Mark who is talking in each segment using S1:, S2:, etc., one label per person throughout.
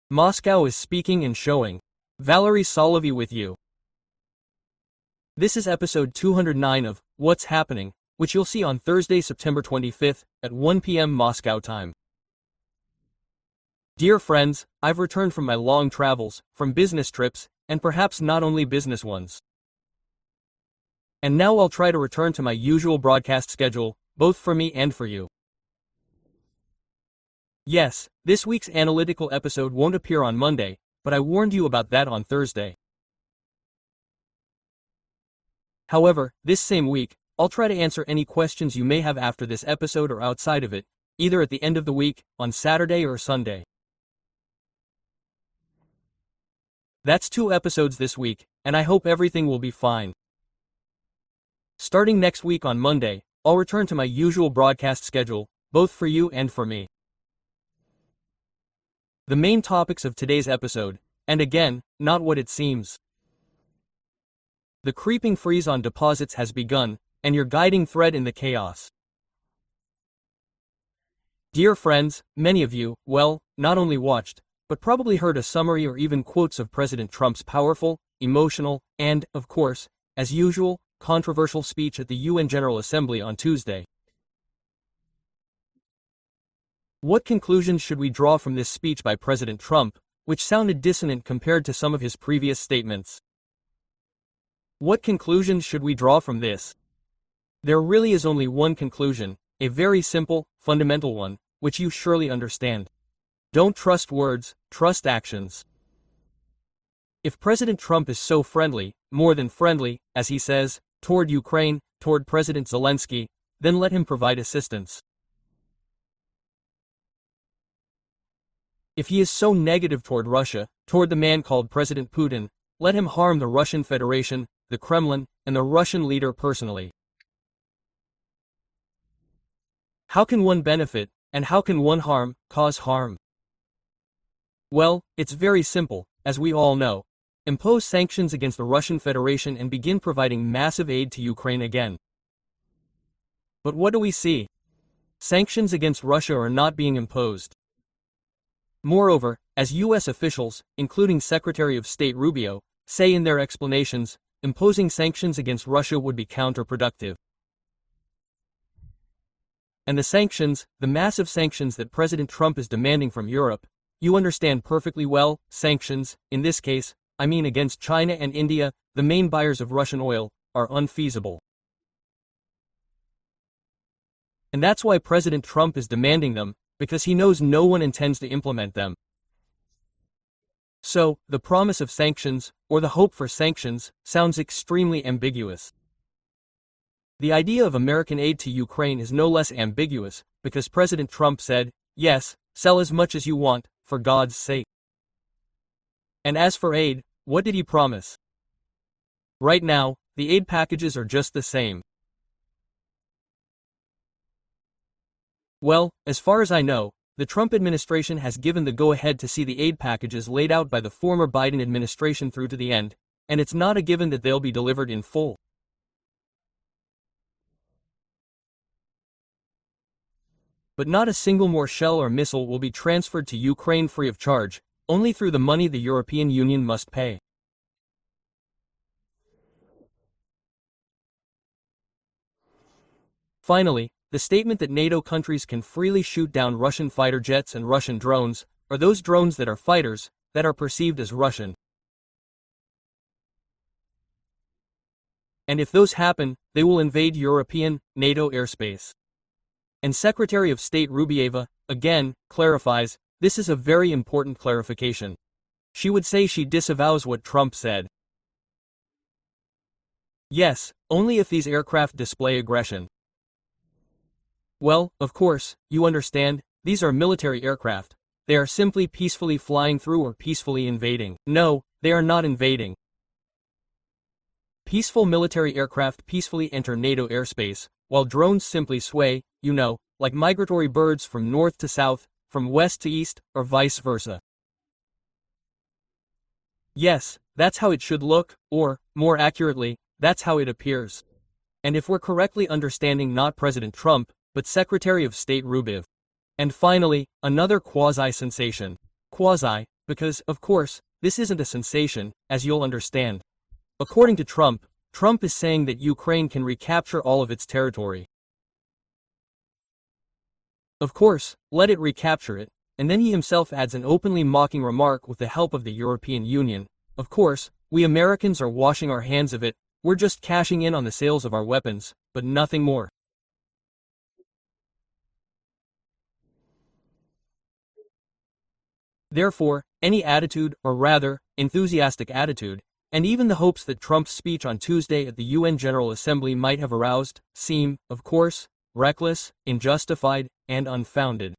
S1: Moscow is speaking and showing. Valery Solovey with you. This is episode 209 of What's Happening, which you'll see on Thursday, September 25th at 1 p.m. Moscow time. Dear friends, I've returned from my long travels, from business trips, and perhaps not only business ones. And now I'll try to return to my usual broadcast schedule, both for me and for you. Yes, this week's analytical episode won't appear on Monday, but I warned you about that on Thursday. However, this same week, I'll try to answer any questions you may have after this episode or outside of it, either at the end of the week, on Saturday or Sunday. That's 2 episodes this week, and I hope everything will be fine. Starting next week on Monday, I'll return to my usual broadcast schedule, both for you and for me. The main topics of today's episode, and again, not what it seems. The creeping freeze on deposits has begun, and your guiding thread in the chaos. Dear friends, many of you, well, not only watched, but probably heard a summary or even quotes of President Trump's powerful, emotional, and, of course, as usual, controversial speech at the UN General Assembly on Tuesday. What conclusions should we draw from this speech by President Trump, which sounded dissonant compared to some of his previous statements? What conclusions should we draw from this? There really is only one conclusion, a very simple, fundamental one, which you surely understand. Don't trust words, trust actions. If President Trump is so friendly, more than friendly, as he says, toward Ukraine, toward President Zelensky, then let him provide assistance. If he is so negative toward Russia, toward the man called President Putin, let him harm the Russian Federation, the Kremlin, and the Russian leader personally. How can one benefit, and how can one cause harm? Well, it's very simple, as we all know. Impose sanctions against the Russian Federation and begin providing massive aid to Ukraine again. But what do we see? Sanctions against Russia are not being imposed. Moreover, as U.S. officials, including Secretary of State Rubio, say in their explanations, imposing sanctions against Russia would be counterproductive. And the sanctions, the massive sanctions that President Trump is demanding from Europe, you understand perfectly well, sanctions, in this case, I mean against China and India, the main buyers of Russian oil, are unfeasible. And that's why President Trump is demanding them, because he knows no one intends to implement them. So, the promise of sanctions, or the hope for sanctions, sounds extremely ambiguous. The idea of American aid to Ukraine is no less ambiguous, because President Trump said, yes, sell as much as you want, for God's sake. And as for aid, what did he promise? Right now, the aid packages are just the same. Well, as far as I know, the Trump administration has given the go-ahead to see the aid packages laid out by the former Biden administration through to the end, and it's not a given that they'll be delivered in full. But not a single more shell or missile will be transferred to Ukraine free of charge, only through the money the European Union must pay. Finally, the statement that NATO countries can freely shoot down Russian fighter jets and Russian drones, or those drones that are fighters, that are perceived as Russian. And if those happen, they will invade European, NATO airspace. And Secretary of State Rubieva, again, clarifies, this is a very important clarification. She would say she disavows what Trump said. Yes, only if these aircraft display aggression. Well, of course, you understand, these are military aircraft. They are simply peacefully flying through or peacefully invading. No, they are not invading. Peaceful military aircraft peacefully enter NATO airspace, while drones simply sway, you know, like migratory birds from north to south, from west to east, or vice versa. Yes, that's how it should look, or, more accurately, that's how it appears. And if we're correctly understanding not President Trump, but Secretary of State Rubio. And finally, another quasi-sensation. Quasi, because, of course, this isn't a sensation, as you'll understand. According to Trump, Trump is saying that Ukraine can recapture all of its territory. Of course, let it recapture it, and then he himself adds an openly mocking remark with the help of the European Union. Of course, we Americans are washing our hands of it, we're just cashing in on the sales of our weapons, but nothing more. Therefore, any attitude, or rather, enthusiastic attitude, and even the hopes that Trump's speech on Tuesday at the UN General Assembly might have aroused, seem, of course, reckless, unjustified, and unfounded.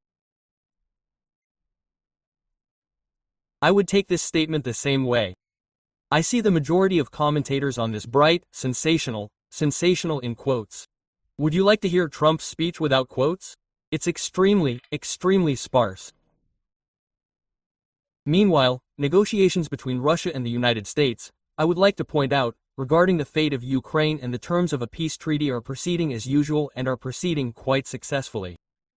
S1: I would take this statement the same way. I see the majority of commentators on this bright, sensational in quotes. Would you like to hear Trump's speech without quotes? It's extremely sparse. Meanwhile, negotiations between Russia and the United States, I would like to point out, regarding the fate of Ukraine and the terms of a peace treaty are proceeding as usual and are proceeding quite successfully.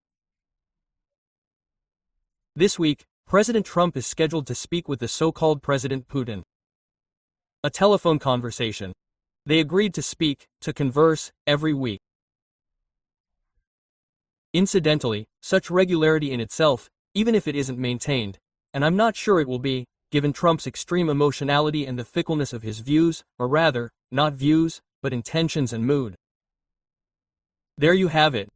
S1: This week, President Trump is scheduled to speak with the so-called President Putin. A telephone conversation. They agreed to speak, to converse, every week. Incidentally, such regularity in itself, even if it isn't maintained, and I'm not sure it will be, given Trump's extreme emotionality and the fickleness of his views, or rather, not views, but intentions and mood. There you have it.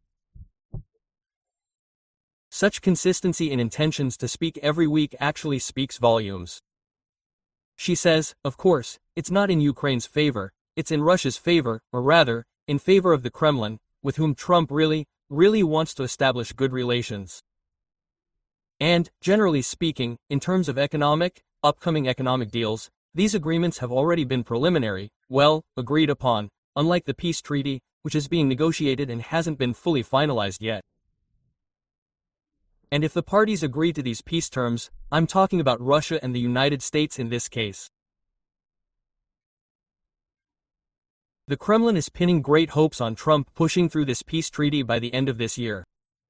S1: Such consistency in intentions to speak every week actually speaks volumes. She says, of course, it's not in Ukraine's favor, it's in Russia's favor, or rather, in favor of the Kremlin, with whom Trump really wants to establish good relations. And, generally speaking, in terms of upcoming economic deals, these agreements have already been preliminary, agreed upon, unlike the peace treaty, which is being negotiated and hasn't been fully finalized yet. And if the parties agree to these peace terms, I'm talking about Russia and the United States in this case. The Kremlin is pinning great hopes on Trump pushing through this peace treaty by the end of this year.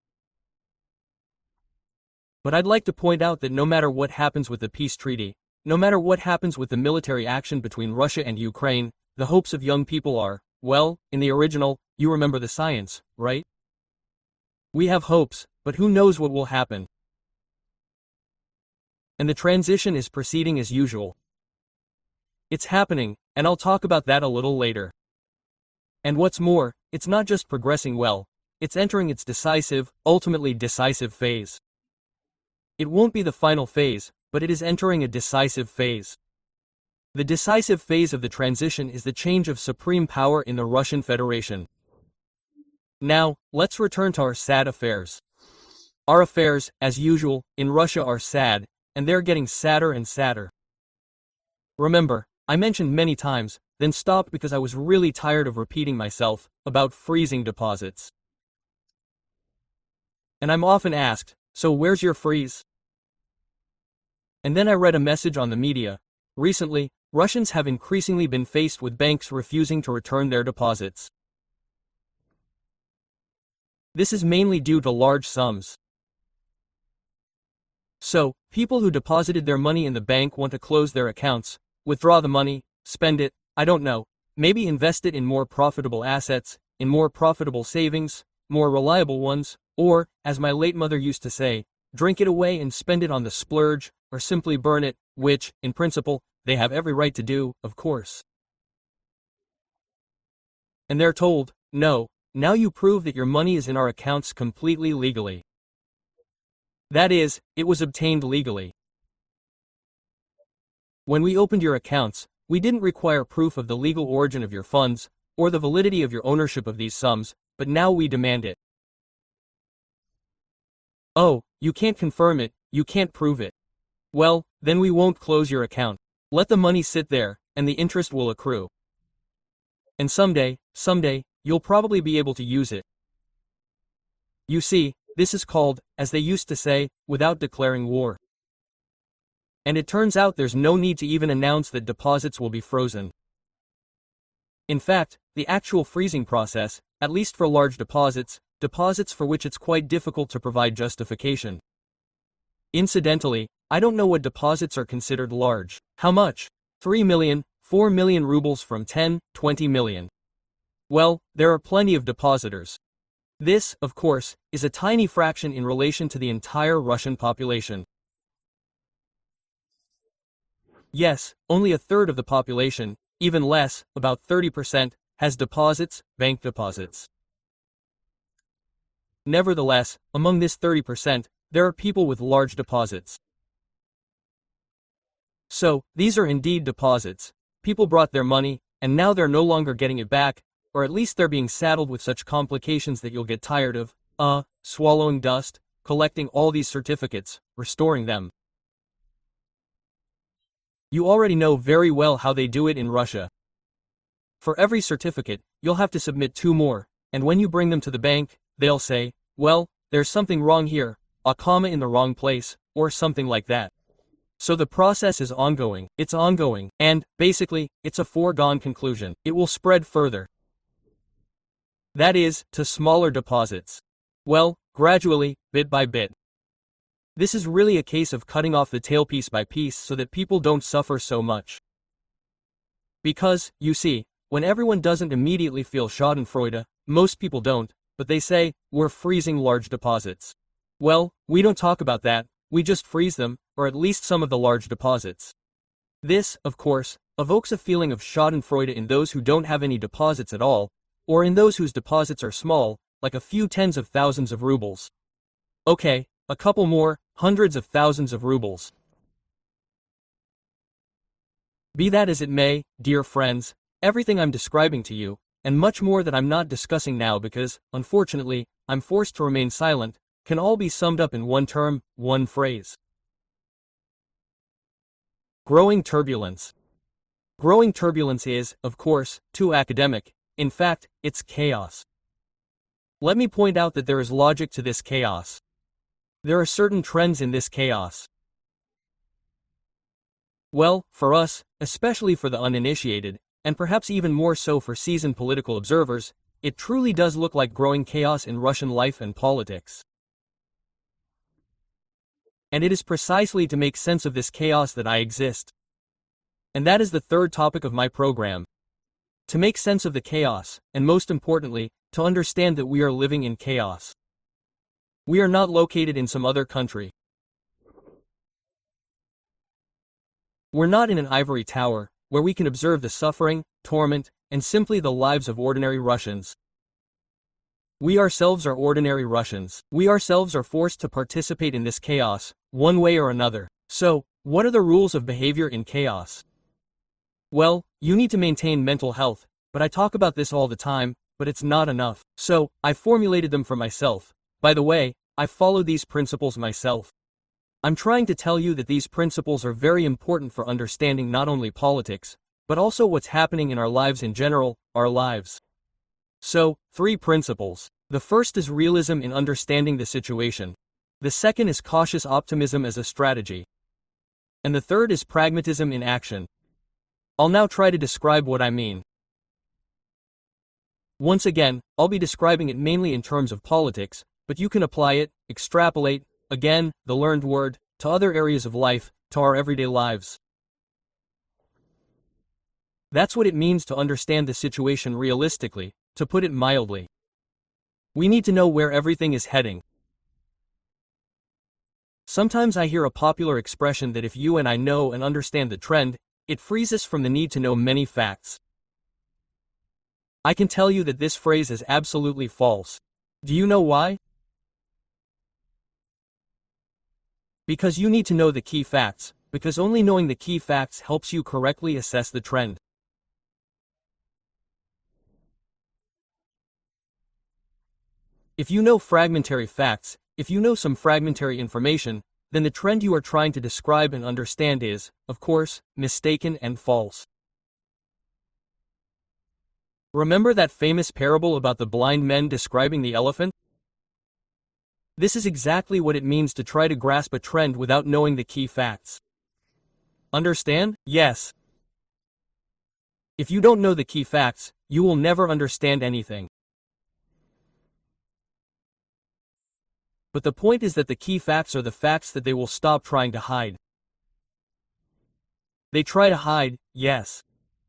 S1: But I'd like to point out that no matter what happens with the peace treaty, no matter what happens with the military action between Russia and Ukraine, the hopes of young people are, in the original, you remember the science, right? We have hopes, but who knows what will happen? And the transition is proceeding as usual. It's happening, and I'll talk about that a little later. And what's more, it's not just progressing well, it's entering its ultimately decisive phase. It won't be the final phase, but it is entering a decisive phase. The decisive phase of the transition is the change of supreme power in the Russian Federation. Now, let's return to our sad affairs. Our affairs, as usual, in Russia are sad, and they're getting sadder and sadder. Remember, I mentioned many times, then stopped because I was really tired of repeating myself, about freezing deposits. And I'm often asked, so where's your freeze? And then I read a message on the media. Recently, Russians have increasingly been faced with banks refusing to return their deposits. This is mainly due to large sums. So, people who deposited their money in the bank want to close their accounts, withdraw the money, spend it, I don't know, maybe invest it in more profitable assets, in more profitable savings, more reliable ones, or, as my late mother used to say, drink it away and spend it on the splurge, or simply burn it, which, in principle, they have every right to do, of course. And they're told, no, now you prove that your money is in our accounts completely legally. That is, it was obtained legally. When we opened your accounts, we didn't require proof of the legal origin of your funds, or the validity of your ownership of these sums, but now we demand it. Oh, you can't confirm it, you can't prove it. Well, then we won't close your account. Let the money sit there, and the interest will accrue. And someday, you'll probably be able to use it. You see, this is called, as they used to say, without declaring war. And it turns out there's no need to even announce that deposits will be frozen. In fact, the actual freezing process, at least for large deposits for which it's quite difficult to provide justification. Incidentally, I don't know what deposits are considered large. How much? 3 million, 4 million rubles from 10, 20 million. Well, there are plenty of depositors. This, of course, is a tiny fraction in relation to the entire Russian population. Yes, only a third of the population, even less, about 30%, has deposits, bank deposits. Nevertheless, among this 30%, there are people with large deposits. So, these are indeed deposits. People brought their money, and now they're no longer getting it back, or at least they're being saddled with such complications that you'll get tired of, swallowing dust, collecting all these certificates, restoring them. You already know very well how they do it in Russia. For every certificate, you'll have to submit 2 more, and when you bring them to the bank, they'll say, well, there's something wrong here, a comma in the wrong place, or something like that. So the process is ongoing, it's ongoing, and, basically, it's a foregone conclusion. It will spread further. That is, to smaller deposits. Well, gradually, bit by bit. This is really a case of cutting off the tail piece by piece so that people don't suffer so much. Because, you see, when everyone doesn't immediately feel schadenfreude, most people don't, but they say, we're freezing large deposits. Well, we don't talk about that, we just freeze them, or at least some of the large deposits. This, of course, evokes a feeling of schadenfreude in those who don't have any deposits at all, or in those whose deposits are small, like a few tens of thousands of rubles. Okay, a couple more, hundreds of thousands of rubles. Be that as it may, dear friends, everything I'm describing to you, and much more that I'm not discussing now because, unfortunately, I'm forced to remain silent, can all be summed up in one term, one phrase. Growing turbulence. Growing turbulence is, of course, too academic. In fact, it's chaos. Let me point out that there is logic to this chaos. There are certain trends in this chaos. Well, for us, especially for the uninitiated, and perhaps even more so for seasoned political observers, it truly does look like growing chaos in Russian life and politics. And it is precisely to make sense of this chaos that I exist. And that is the third topic of my program. To make sense of the chaos, and most importantly, to understand that we are living in chaos. We are not located in some other country. We're not in an ivory tower, where we can observe the suffering, torment, and simply the lives of ordinary Russians. We ourselves are ordinary Russians. We ourselves are forced to participate in this chaos, one way or another. So, what are the rules of behavior in chaos? Well, you need to maintain mental health, but I talk about this all the time, but it's not enough. So, I formulated them for myself. By the way, I follow these principles myself. I'm trying to tell you that these principles are very important for understanding not only politics, but also what's happening in our lives in general, our lives. So, 3 principles. The first is realism in understanding the situation. The second is cautious optimism as a strategy. And the third is pragmatism in action. I'll now try to describe what I mean. Once again, I'll be describing it mainly in terms of politics, but you can apply it, extrapolate, again, the learned word, to other areas of life, to our everyday lives. That's what it means to understand the situation realistically, to put it mildly. We need to know where everything is heading. Sometimes I hear a popular expression that if you and I know and understand the trend, it frees us from the need to know many facts. I can tell you that this phrase is absolutely false. Do you know why? Because you need to know the key facts, because only knowing the key facts helps you correctly assess the trend. If you know fragmentary facts, if you know some fragmentary information, then the trend you are trying to describe and understand is, of course, mistaken and false. Remember that famous parable about the blind men describing the elephant? This is exactly what it means to try to grasp a trend without knowing the key facts. Understand? Yes. If you don't know the key facts, you will never understand anything. But the point is that the key facts are the facts that they will stop trying to hide. They try to hide, yes.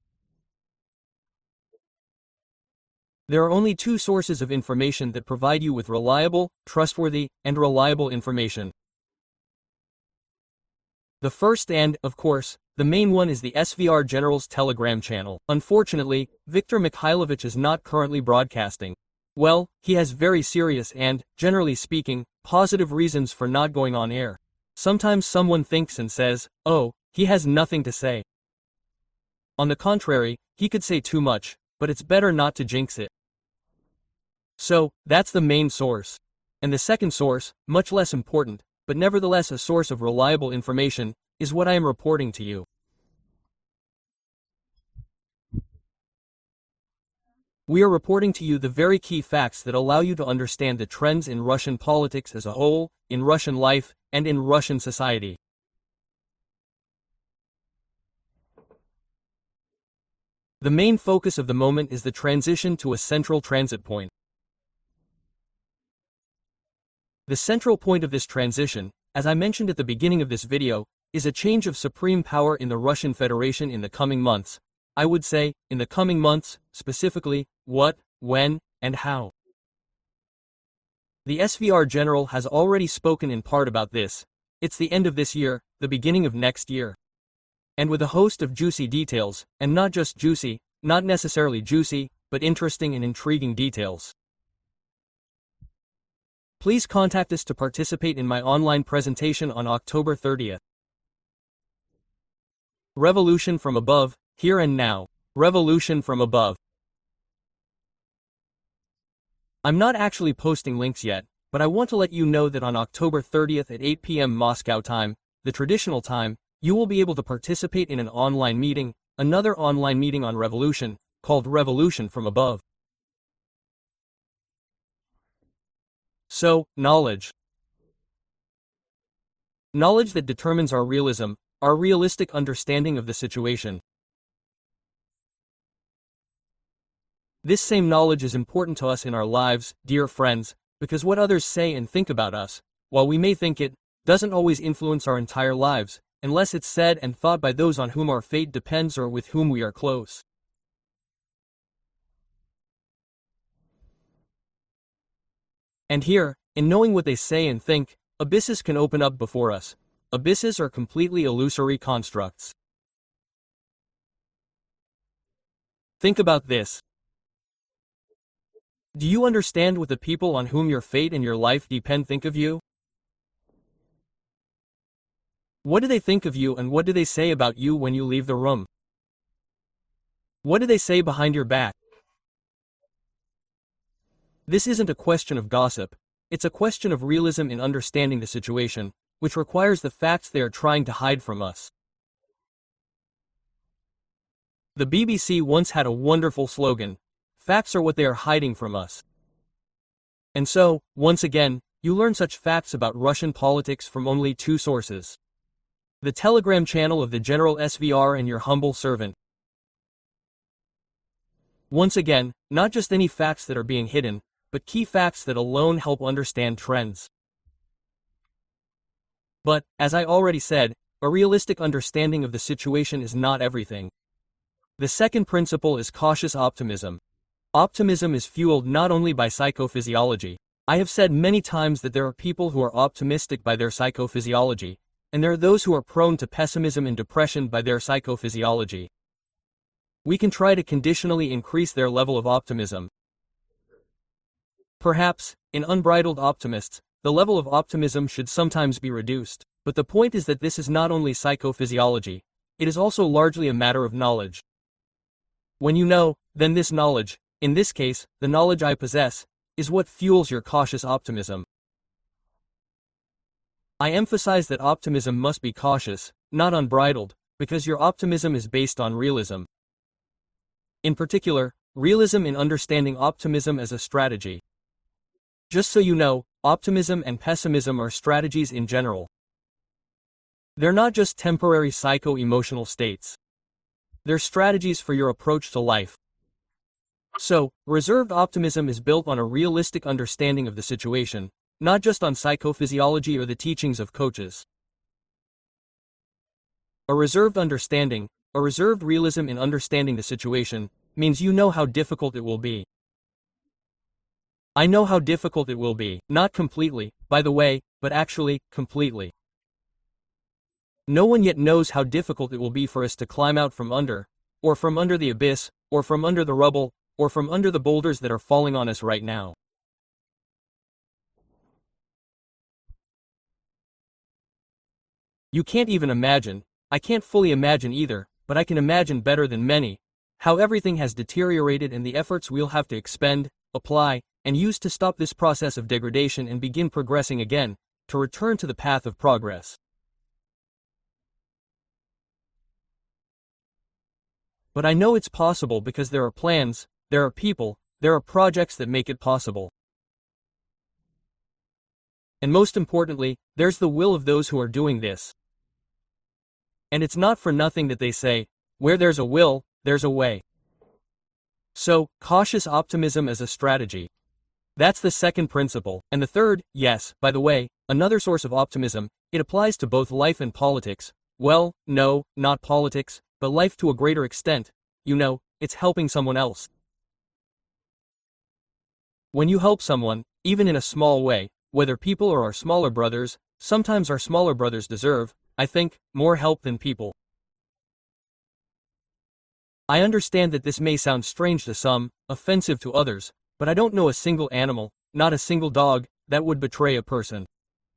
S1: There are only two sources of information that provide you with reliable, trustworthy, and reliable information. The first and, of course, the main one is the SVR General's Telegram channel. Unfortunately, Viktor Mikhailovich is not currently broadcasting. Well, he has very serious and, generally speaking, positive reasons for not going on air. Sometimes someone thinks and says, oh, he has nothing to say. On the contrary, he could say too much, but it's better not to jinx it. So, that's the main source. And the second source, much less important, but nevertheless a source of reliable information, is what I am reporting to you. We are reporting to you the very key facts that allow you to understand the trends in Russian politics as a whole, in Russian life, and in Russian society. The main focus of the moment is the transition to a central transit point. The central point of this transition, as I mentioned at the beginning of this video, is a change of supreme power in the Russian Federation in the coming months. I would say, in the coming months, specifically, what, when, and how. The SVR General has already spoken in part about this. It's the end of this year, the beginning of next year. And with a host of juicy details, and not just juicy, not necessarily juicy, but interesting and intriguing details. Please contact us to participate in my online presentation on October 30th. Revolution from above, here and now. Revolution from above. I'm not actually posting links yet, but I want to let you know that on October 30th at 8 p.m. Moscow time, the traditional time, you will be able to participate in an online meeting, another online meeting on revolution, called Revolution from Above. So, knowledge. Knowledge that determines our realism, our realistic understanding of the situation. This same knowledge is important to us in our lives, dear friends, because what others say and think about us, while we may think it, doesn't always influence our entire lives, unless it's said and thought by those on whom our fate depends or with whom we are close. And here, in knowing what they say and think, abysses can open up before us. Abysses are completely illusory constructs. Think about this. Do you understand what the people on whom your fate and your life depend think of you? What do they think of you and what do they say about you when you leave the room? What do they say behind your back? This isn't a question of gossip, it's a question of realism in understanding the situation, which requires the facts they are trying to hide from us. The BBC once had a wonderful slogan, "Facts are what they are hiding from us." And so, once again, you learn such facts about Russian politics from only two sources. The Telegram channel of the General SVR and your humble servant. Once again, not just any facts that are being hidden, but key facts that alone help understand trends. But, as I already said, a realistic understanding of the situation is not everything. The second principle is cautious optimism. Optimism is fueled not only by psychophysiology. I have said many times that there are people who are optimistic by their psychophysiology, and there are those who are prone to pessimism and depression by their psychophysiology. We can try to conditionally increase their level of optimism. Perhaps, in unbridled optimists, the level of optimism should sometimes be reduced, but the point is that this is not only psychophysiology, it is also largely a matter of knowledge. When you know, then this knowledge, in this case, the knowledge I possess, is what fuels your cautious optimism. I emphasize that optimism must be cautious, not unbridled, because your optimism is based on realism. In particular, realism in understanding optimism as a strategy. Just so you know, optimism and pessimism are strategies in general. They're not just temporary psycho-emotional states. They're strategies for your approach to life. So, reserved optimism is built on a realistic understanding of the situation, not just on psychophysiology or the teachings of coaches. A reserved understanding, a reserved realism in understanding the situation, means you know how difficult it will be. I know how difficult it will be, not completely, by the way, but actually, completely. No one yet knows how difficult it will be for us to climb out from under, or from under the abyss, or from under the rubble, or from under the boulders that are falling on us right now. You can't even imagine, I can't fully imagine either, but I can imagine better than many, how everything has deteriorated and the efforts we'll have to expend, apply, and use to stop this process of degradation and begin progressing again, to return to the path of progress. But I know it's possible because there are plans, there are people, there are projects that make it possible. And most importantly, there's the will of those who are doing this. And it's not for nothing that they say, where there's a will, there's a way. So, cautious optimism as a strategy. That's the second principle. And the third, yes, by the way, another source of optimism, it applies to both life and politics. Well, no, not politics, but life to a greater extent. You know, it's helping someone else. When you help someone, even in a small way, whether people or our smaller brothers, sometimes our smaller brothers deserve, I think, more help than people. I understand that this may sound strange to some, offensive to others, but I don't know a single animal, not a single dog, that would betray a person.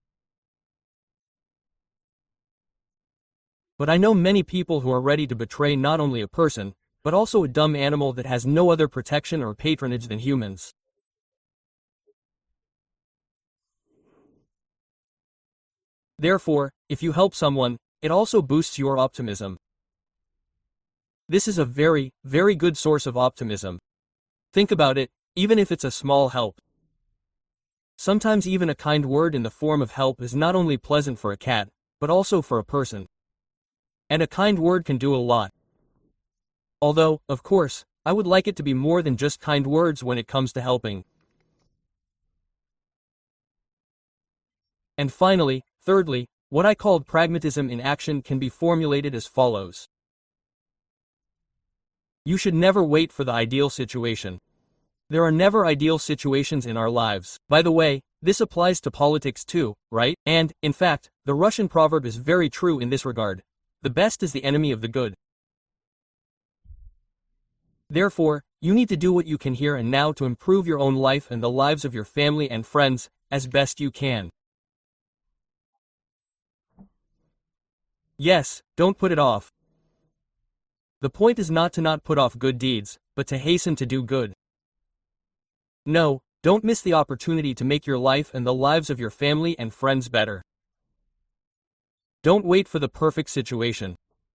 S1: But I know many people who are ready to betray not only a person, but also a dumb animal that has no other protection or patronage than humans. Therefore, if you help someone, it also boosts your optimism. This is a very, very good source of optimism. Think about it, even if it's a small help. Sometimes even a kind word in the form of help is not only pleasant for a cat, but also for a person. And a kind word can do a lot. Although, of course, I would like it to be more than just kind words when it comes to helping. And finally, thirdly, what I called pragmatism in action can be formulated as follows. You should never wait for the ideal situation. There are never ideal situations in our lives. By the way, this applies to politics too, right? And, in fact, the Russian proverb is very true in this regard. The best is the enemy of the good. Therefore, you need to do what you can here and now to improve your own life and the lives of your family and friends, as best you can. Yes, don't put it off. The point is not to not put off good deeds, but to hasten to do good. No, don't miss the opportunity to make your life and the lives of your family and friends better. Don't wait for the perfect situation.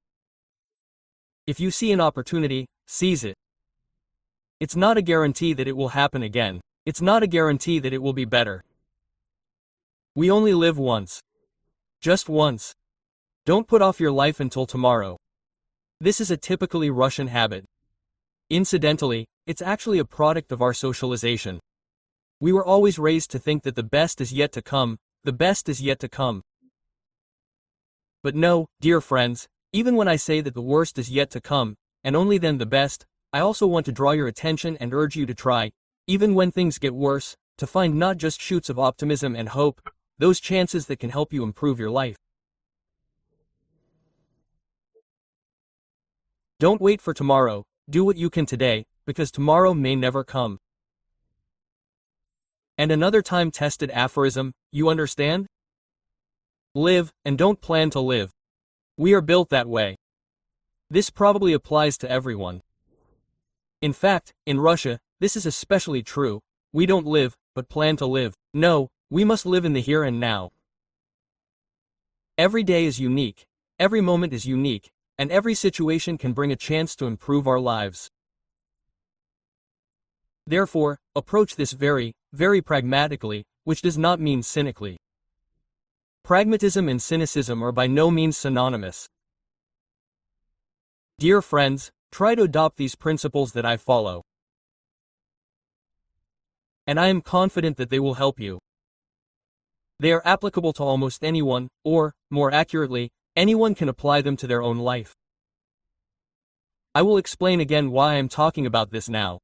S1: If you see an opportunity, seize it. It's not a guarantee that it will happen again. It's not a guarantee that it will be better. We only live once. Just once. Don't put off your life until tomorrow. This is a typically Russian habit. Incidentally, it's actually a product of our socialization. We were always raised to think that the best is yet to come, the best is yet to come. But no, dear friends, even when I say that the worst is yet to come, and only then the best, I also want to draw your attention and urge you to try, even when things get worse, to find not just shoots of optimism and hope, those chances that can help you improve your life. Don't wait for tomorrow, do what you can today, because tomorrow may never come. And another time-tested aphorism, you understand? Live, and don't plan to live. We are built that way. This probably applies to everyone. In fact, in Russia, this is especially true. We don't live, but plan to live. No, we must live in the here and now. Every day is unique, every moment is unique, and every situation can bring a chance to improve our lives. Therefore, approach this very, very pragmatically, which does not mean cynically. Pragmatism and cynicism are by no means synonymous. Dear friends, try to adopt these principles that I follow. And I am confident that they will help you. They are applicable to almost anyone, or, more accurately, anyone can apply them to their own life. I will explain again why I am talking about this now.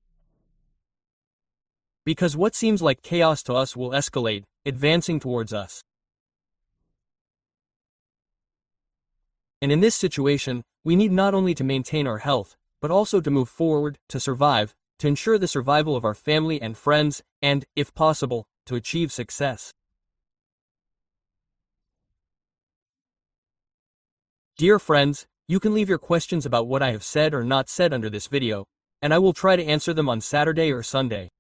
S1: Because what seems like chaos to us will escalate, advancing towards us. And in this situation, we need not only to maintain our health, but also to move forward, to survive, to ensure the survival of our family and friends, and, if possible, to achieve success. Dear friends, you can leave your questions about what I have said or not said under this video, and I will try to answer them on Saturday or Sunday.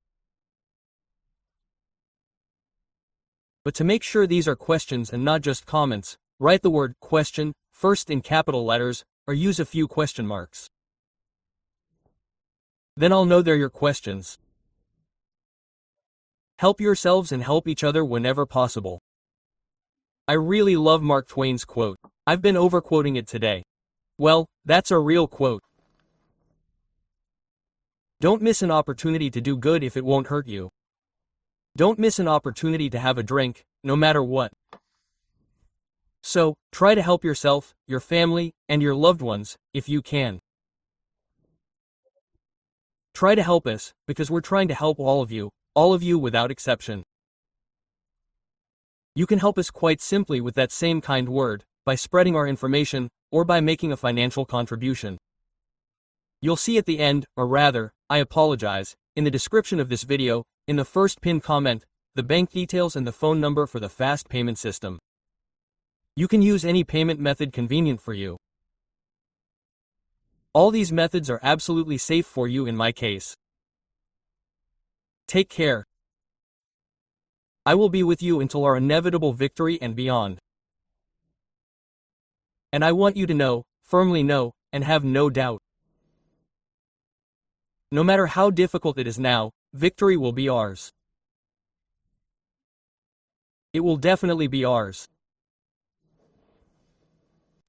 S1: But to make sure these are questions and not just comments, write the word question first in capital letters, or use a few question marks. Then I'll know they're your questions. Help yourselves and help each other whenever possible. I really love Mark Twain's quote. I've been overquoting it today. Well, that's a real quote. Don't miss an opportunity to do good if it won't hurt you. Don't miss an opportunity to have a drink, no matter what. So, try to help yourself, your family, and your loved ones, if you can. Try to help us, because we're trying to help all of you without exception. You can help us quite simply with that same kind word, by spreading our information, or by making a financial contribution. You'll see at the end, or rather, I apologize, in the description of this video, in the first pinned comment, the bank details and the phone number for the fast payment system. You can use any payment method convenient for you. All these methods are absolutely safe for you in my case. Take care. I will be with you until our inevitable victory and beyond. And I want you to know, firmly know, and have no doubt. No matter how difficult it is now, victory will be ours. It will definitely be ours.